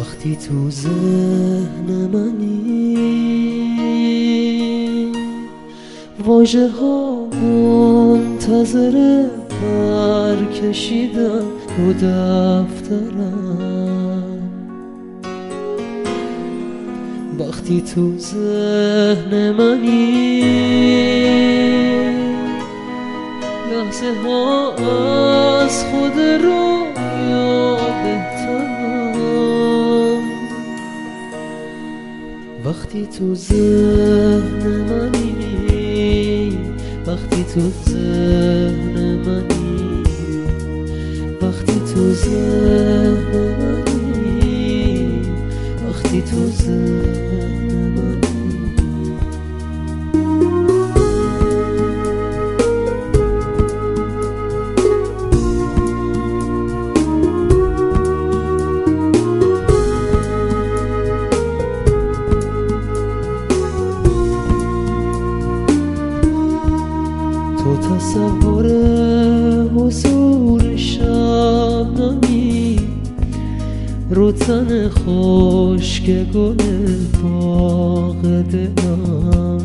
وقتی تو ذهن منی، واژه ها منتظر برکشیدن رو دفترم. وقتی تو ذهن منی، لحظه ها از خود رویا بهترم. وقتی تو ذهن منی، وقتی تو ذهن منی، وقتی تو ذهن منی، وقتی تو ذهن منی. تو تصور حضور شبنمی رو تن خشک گل باغ دلم.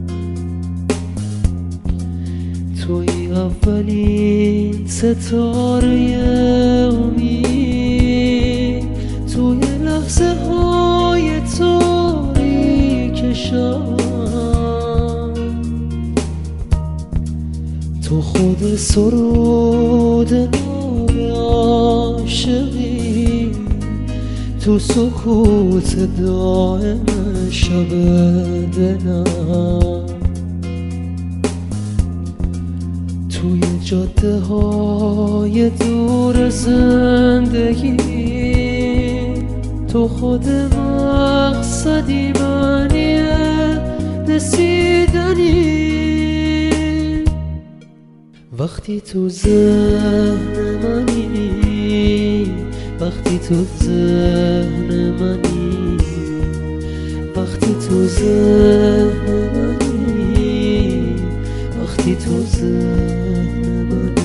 توی اولین ستاره امید، توی لحظه های تاریک شب. تو خود سرود نای عاشقی، تو سکوت دائم شب دلم. توی جاده های دور زندگی، تو خود مقصدی معنی رسیدنی. وقتی تو ذهن منی، وقتی تو ذهن منی، وقتی تو ذهن منی، وقتی تو ذهن منی.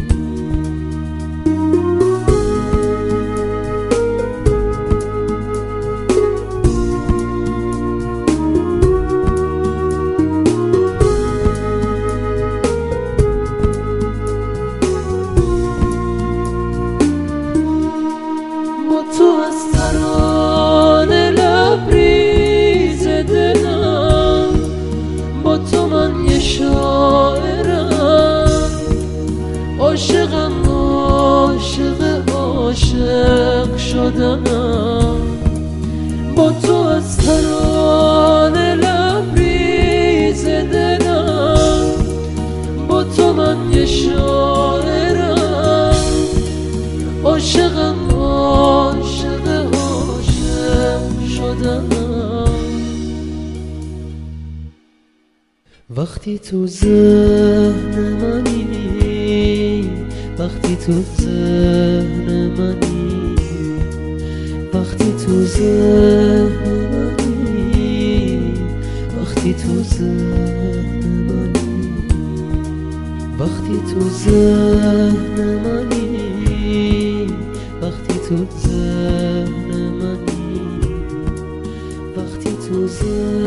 تو از ترانه لبریز دلم، با تو من یه شاعرم. عاشقم، عاشق عاشق شدنم. با تو از ترانه لبریز دلم، با تو من یه شاعرم. عاشقم، عاشق عاشق شدنم. وقتی تو ذهن منی، وقتی تو ذهن منی، وقتی تو ذهن منی، وقتی تو ذهن منی، وقتی تو ذهن منی، وقتی تو ذهن منی، وقتی تو ذهن